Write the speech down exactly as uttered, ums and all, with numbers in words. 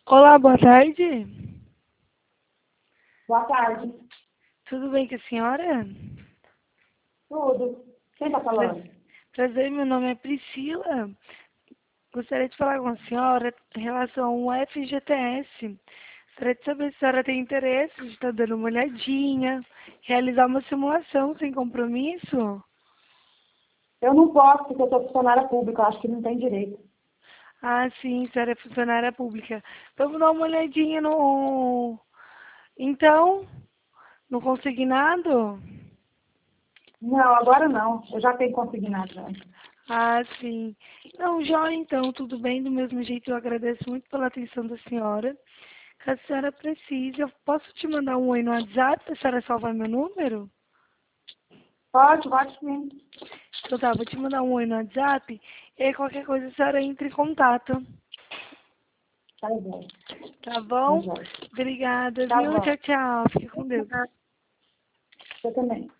Olá, boa tarde. Boa tarde. Tudo bem com a senhora? Tudo. Quem está falando? Prazer, meu nome é Priscila. Gostaria de falar com a senhora em relação ao F G T S. Gostaria de saber se a senhora tem interesse de estar dando uma olhadinha, realizar uma simulação sem compromisso. Eu não posso, porque eu sou funcionária pública. Eu acho que não tem direito. Ah, sim, a senhora é funcionária pública. Vamos dar uma olhadinha no... Então, no consignado? Não, agora não. Eu já tenho consignado antes. Ah, sim. Não, joia, então, tudo bem. Do mesmo jeito, eu agradeço muito pela atenção da senhora. Caso a senhora precise, eu posso te mandar um oi no WhatsApp, a senhora salvar meu número? Pode, pode sim. Então tá, vou te mandar um oi no WhatsApp, e aí qualquer coisa a senhora entra em contato. Tá bom. Tá Tá bom? bom. Obrigada, Tá viu? bom. Tchau, tchau. Fique com Deus. Você também.